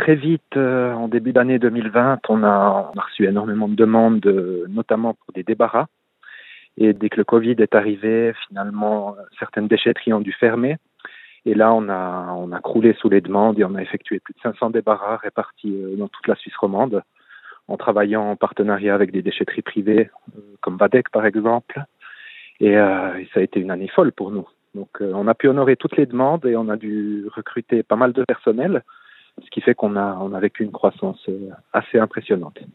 très vite, en début d'année 2020, on a reçu énormément de demandes, notamment pour des débarras. Et dès que le Covid est arrivé, finalement, certaines déchetteries ont dû fermer. Et là, on a croulé sous les demandes et on a effectué plus de 500 débarras répartis dans toute la Suisse romande, en travaillant en partenariat avec des déchetteries privées, comme Vadec par exemple. Et ça a été une année folle pour nous. Donc on a pu honorer toutes les demandes et on a dû recruter pas mal de personnel, ce qui fait qu'on a vécu une croissance assez impressionnante.